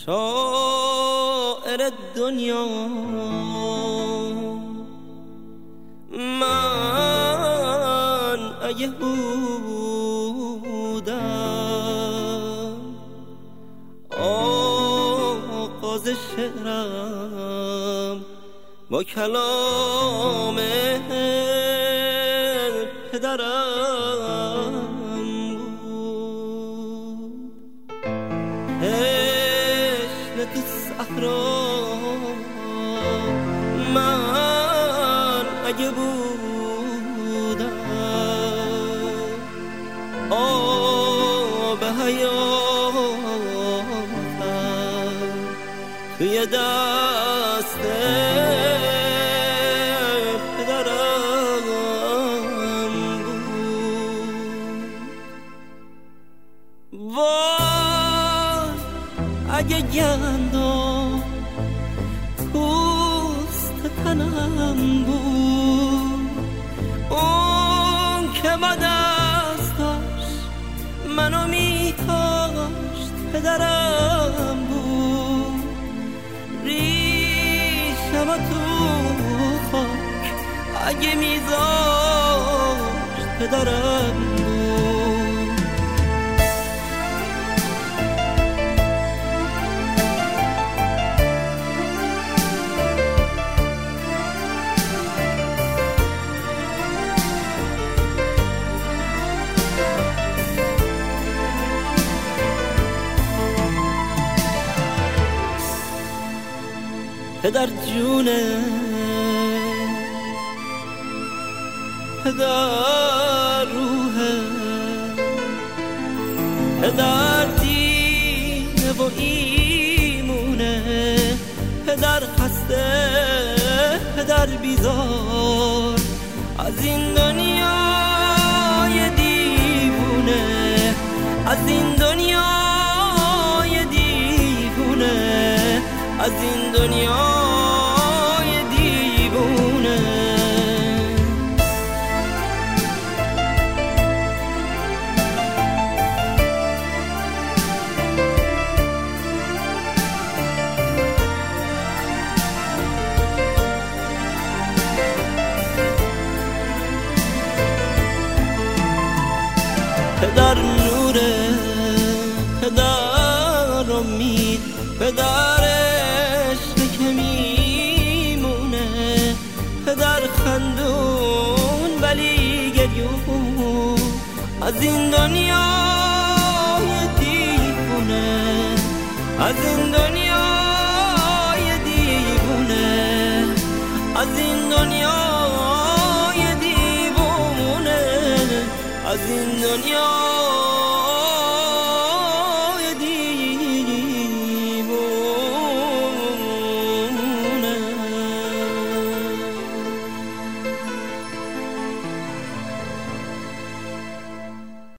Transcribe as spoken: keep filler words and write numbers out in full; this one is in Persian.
شاعر دنیا من اگه بودم آغاز شعرم با کلام پدرم بود. تشنه تو صحرا من اگه بودم آب حیاتم توی دست پدرم بود. وای اگه گندم پوست تنم بود، اون که با دست داشت منو میکاشت پدرم بود. ریشم تو خاک اگه میذاشت پدرم بود. پدر جونه پدر روحه پدر دینه و ایمونه پدر خسته پدر بیزار از این دنیای دیوونه، از این دنیای دیوونه، از این دنیای دیوونه. پدر نوره پدر امید پدرش که میمونه، پدر خندون ولی گریون از این دنیای دیوونه، از این دنیای دیوونه، از این دنیای دیوونه، از این دنیا